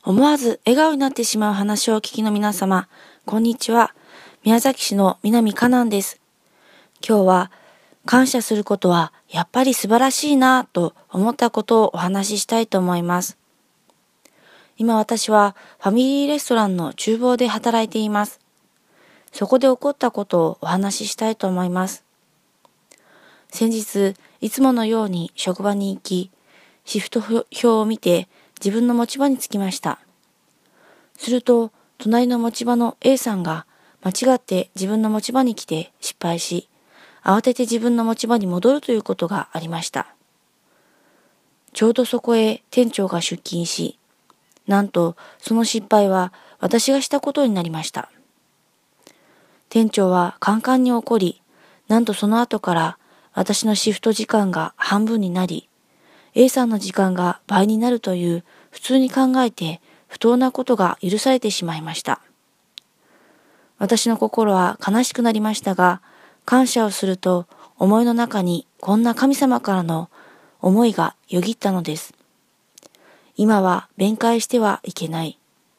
思わず笑顔になってしまう話をお聞きの皆様、こんにちは。宮崎市の南かなんです。今日は感謝することはやっぱり素晴らしいなぁと思ったことをお話ししたいと思います。今私はファミリーレストランの厨房で働いています。そこで起こったことをお話ししたいと思います。先日、いつものように職場に行き、シフト表を見て自分の持ち場に着きました。すると、隣の持ち場の A さんが間違って自分の持ち場に来て失敗し、慌てて自分の持ち場に戻るということがありました。ちょうどそこへ店長が出勤し、なんとその失敗は私がしたことになりました。店長はカンカンに怒り、なんとその後から私のシフト時間が半分になり、A さんの時間が倍になるという普通に考えて不当なことが許されてしまいました。私の心は悲しくなりましたが、感謝をすると思いの中にこんな神様からの思いがよぎったのです。今は弁解してはいけない。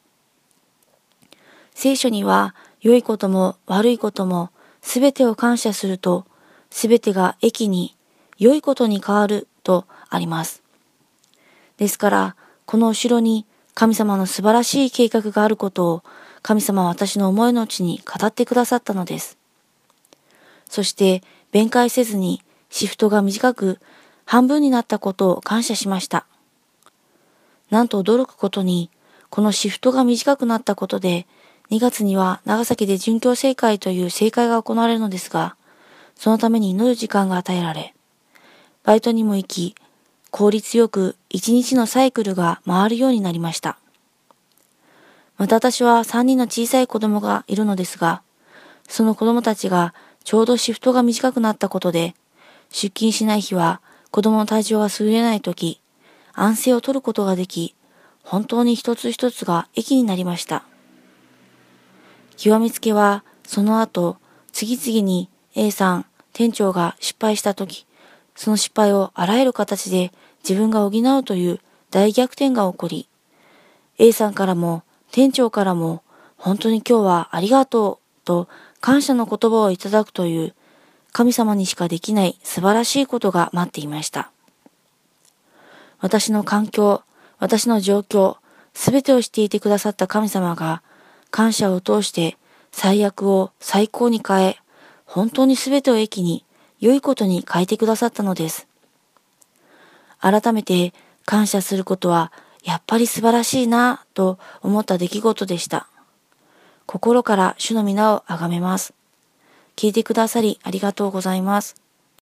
聖書には良いことも悪いこともすべてを感謝するとすべてが益に良いことに変わるとあります。ですからこの後ろに神様の素晴らしい計画があることを神様は私の思いのうちに語ってくださったのです。そして弁解せずにシフトが短く半分になったことを感謝しました。なんと驚くことにこのシフトが短くなったことで2月には長崎で殉教聖会という聖会が行われるのですが、そのために祈る時間が与えられ、バイトにも行き、効率よく一日のサイクルが回るようになりました。また私は3人の小さい子供がいるのですが、その子供たちがちょうどシフトが短くなったことで、出勤しない日は子供の体調が優れないとき、安静を取ることができ、本当に一つ一つが益になりました。極めつけは、その後、次々に A さん、店長が失敗したとき、その失敗をあらゆる形で自分が補うという大逆転が起こり、A さんからも店長からも本当に今日はありがとうと感謝の言葉をいただくという神様にしかできない素晴らしいことが待っていました。私の環境、私の状況、すべてを知っていてくださった神様が感謝を通して最悪を最高に変え、本当にすべてを益に良いことに変えてくださったのです。改めて感謝することはやっぱり素晴らしいなぁと思った出来事でした。心から主の皆をあがめます。聞いてくださりありがとうございます。